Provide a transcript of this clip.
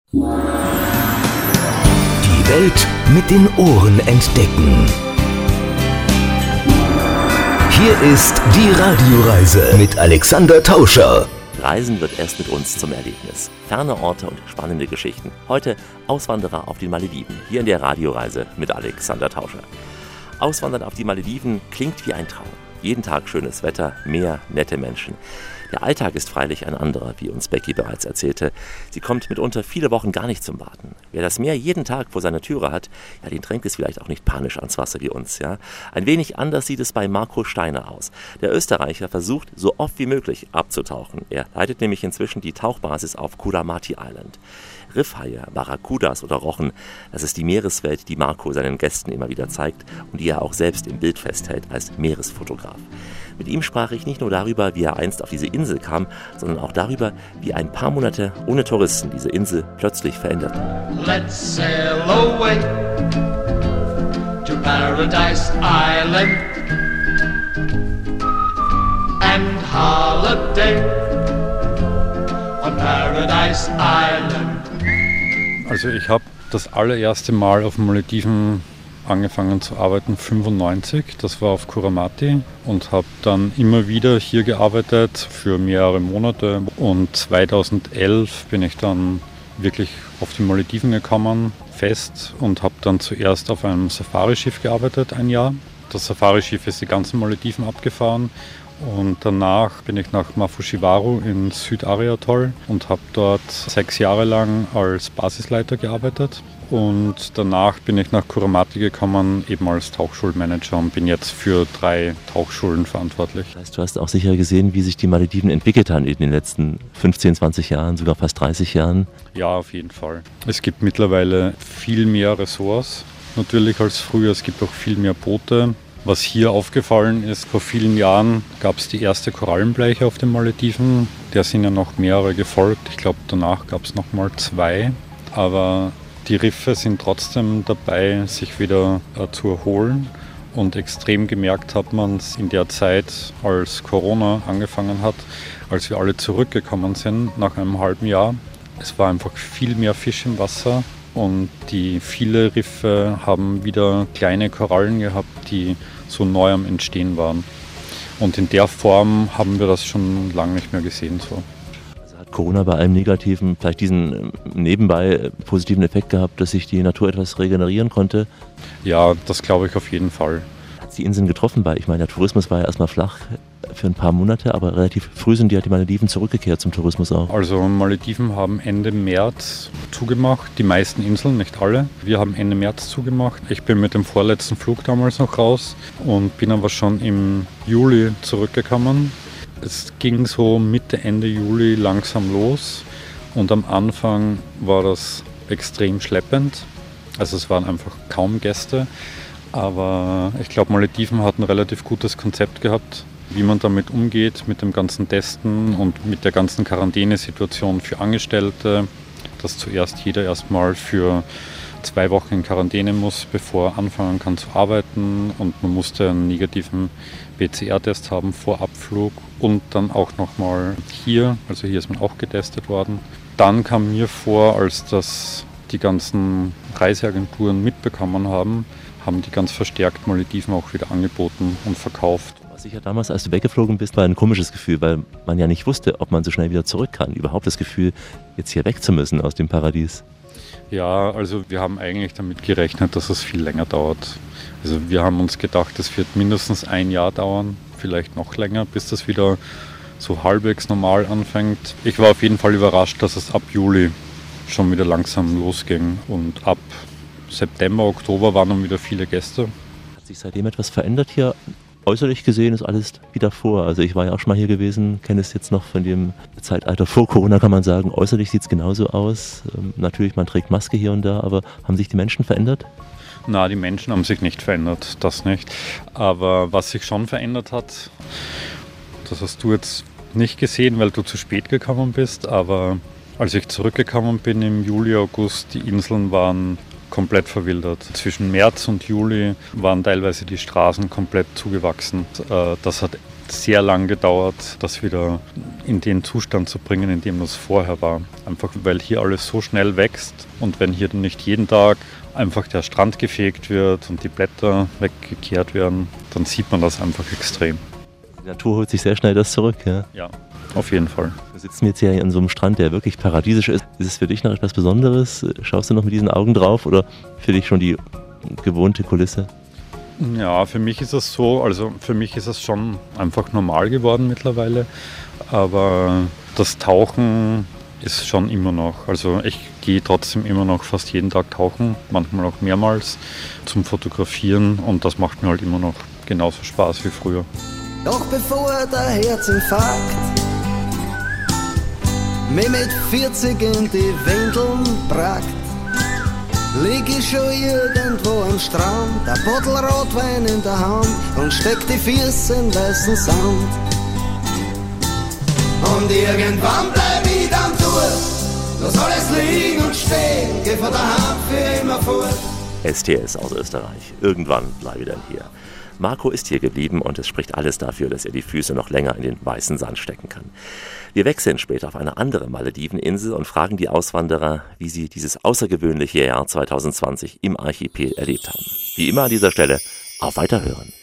Die Welt mit den Ohren entdecken. Hier ist die Radioreise mit Alexander Tauscher. Reisen wird erst mit uns zum Erlebnis. Ferne Orte und spannende Geschichten. Heute Auswanderer auf den Malediven. Hier in der Radioreise mit Alexander Tauscher. Auswandern auf die Malediven klingt wie ein Traum. Jeden Tag schönes Wetter, Meer, nette Menschen. Der Alltag ist freilich ein anderer, wie uns Becky bereits erzählte. Sie kommt mitunter viele Wochen gar nicht zum Baden. Wer das Meer jeden Tag vor seiner Türe hat, ja, den drängt es vielleicht auch nicht panisch ans Wasser wie uns. Ja? Ein wenig anders sieht es bei Marco Steiner aus. Der Österreicher versucht, so oft wie möglich abzutauchen. Er leitet nämlich inzwischen die Tauchbasis auf Kuramati Island. Riffhaie, Barracudas oder Rochen, das ist die Meereswelt, die Marco seinen Gästen immer wieder zeigt und die er auch selbst im Bild festhält als Meeresfotograf. Mit ihm sprach ich nicht nur darüber, wie er einst auf diese Insel kam, sondern auch darüber, wie ein paar Monate ohne Touristen diese Insel plötzlich veränderten. Let's sail away to Paradise Island and holiday on Paradise Island. Also ich habe das allererste Mal auf den Malediven angefangen zu arbeiten, 1995. Das war auf Kuramati und habe dann immer wieder hier gearbeitet für mehrere Monate. Und 2011 bin ich dann wirklich auf die Malediven gekommen, fest, und habe dann zuerst auf einem Safari-Schiff gearbeitet, ein Jahr. Das Safari-Schiff ist die ganzen Malediven abgefahren. Und danach bin ich nach Mafushiwaru in Südaria-Atoll und habe dort 6 Jahre lang als Basisleiter gearbeitet. Und danach bin ich nach Kuramati gekommen, eben als Tauchschulmanager, und bin jetzt für 3 Tauchschulen verantwortlich. Das heißt, du hast auch sicher gesehen, wie sich die Malediven entwickelt haben in den letzten 15, 20 Jahren, sogar fast 30 Jahren. Ja, auf jeden Fall. Es gibt mittlerweile viel mehr Ressorts natürlich als früher. Es gibt auch viel mehr Boote. Was hier aufgefallen ist, vor vielen Jahren gab es die erste Korallenbleiche auf den Malediven. Der sind ja noch mehrere gefolgt. Ich glaube, danach gab es noch mal 2. Aber die Riffe sind trotzdem dabei, sich wieder zu erholen. Und extrem gemerkt hat man es in der Zeit, als Corona angefangen hat, als wir alle zurückgekommen sind nach einem halben Jahr. Es war einfach viel mehr Fisch im Wasser. Und viele Riffe haben wieder kleine Korallen gehabt, die so neu am Entstehen waren. Und in der Form haben wir das schon lange nicht mehr gesehen. So. Also hat Corona bei allem Negativen vielleicht diesen nebenbei positiven Effekt gehabt, dass sich die Natur etwas regenerieren konnte? Ja, das glaube ich auf jeden Fall. Hat die Inseln getroffen? Weil ich meine, der Tourismus war ja erstmal flach für ein paar Monate, aber relativ früh sind die Malediven zurückgekehrt zum Tourismus auch. Also Malediven haben Ende März zugemacht, die meisten Inseln, nicht alle. Wir haben Ende März zugemacht. Ich bin mit dem vorletzten Flug damals noch raus und bin aber schon im Juli zurückgekommen. Es ging so Mitte, Ende Juli langsam los und am Anfang war das extrem schleppend. Also es waren einfach kaum Gäste, aber ich glaube, Malediven hat ein relativ gutes Konzept gehabt, wie man damit umgeht, mit dem ganzen Testen und mit der ganzen Quarantänesituation für Angestellte, dass zuerst jeder erstmal für 2 Wochen in Quarantäne muss, bevor er anfangen kann zu arbeiten, und man musste einen negativen PCR-Test haben vor Abflug und dann auch nochmal hier, also hier ist man auch getestet worden. Dann kam mir vor, als das die ganzen Reiseagenturen mitbekommen haben, haben die ganz verstärkt Malediven auch wieder angeboten und verkauft. Sicher damals, als du weggeflogen bist, war ein komisches Gefühl, weil man ja nicht wusste, ob man so schnell wieder zurück kann. Überhaupt das Gefühl, jetzt hier weg zu müssen aus dem Paradies. Ja, also wir haben eigentlich damit gerechnet, dass es viel länger dauert. Also wir haben uns gedacht, es wird mindestens 1 Jahr dauern, vielleicht noch länger, bis das wieder so halbwegs normal anfängt. Ich war auf jeden Fall überrascht, dass es ab Juli schon wieder langsam losging, und ab September, Oktober waren dann wieder viele Gäste. Hat sich seitdem etwas verändert hier? Äußerlich gesehen ist alles wie davor. Also ich war ja auch schon mal hier gewesen, kenne es jetzt noch von dem Zeitalter vor Corona, kann man sagen. Äußerlich sieht es genauso aus. Natürlich, man trägt Maske hier und da, aber haben sich die Menschen verändert? Na, die Menschen haben sich nicht verändert, das nicht. Aber was sich schon verändert hat, das hast du jetzt nicht gesehen, weil du zu spät gekommen bist. Aber als ich zurückgekommen bin im Juli, August, die Inseln waren komplett verwildert. Zwischen März und Juli waren teilweise die Straßen komplett zugewachsen. Das hat sehr lang gedauert, das wieder in den Zustand zu bringen, in dem das vorher war. Einfach weil hier alles so schnell wächst und wenn hier dann nicht jeden Tag einfach der Strand gefegt wird und die Blätter weggekehrt werden, dann sieht man das einfach extrem. Die Natur holt sich sehr schnell das zurück, ja? Ja, auf jeden Fall. Wir sitzen jetzt hier an so einem Strand, der wirklich paradiesisch ist. Ist es für dich noch etwas Besonderes? Schaust du noch mit diesen Augen drauf oder für dich schon die gewohnte Kulisse? Ja, für mich ist es so, also für mich ist es schon einfach normal geworden mittlerweile, aber das Tauchen ist schon immer noch, also ich gehe trotzdem immer noch fast jeden Tag tauchen, manchmal auch mehrmals zum Fotografieren und das macht mir halt immer noch genauso Spaß wie früher. Doch bevor der Herzinfarkt mich mit 40 in die Windeln brackt, lieg ich schon irgendwo am Strand, ein Bottle Rotwein in der Hand und steck die Füße in weißen Sand. Und irgendwann bleib ich dann durch, lass alles liegen und stehen, geh von daheim für immer fort. STS aus Österreich. Irgendwann bleibe ich dann hier. Marco ist hier geblieben und es spricht alles dafür, dass er die Füße noch länger in den weißen Sand stecken kann. Wir wechseln später auf eine andere Malediveninsel und fragen die Auswanderer, wie sie dieses außergewöhnliche Jahr 2020 im Archipel erlebt haben. Wie immer an dieser Stelle, auf Weiterhören.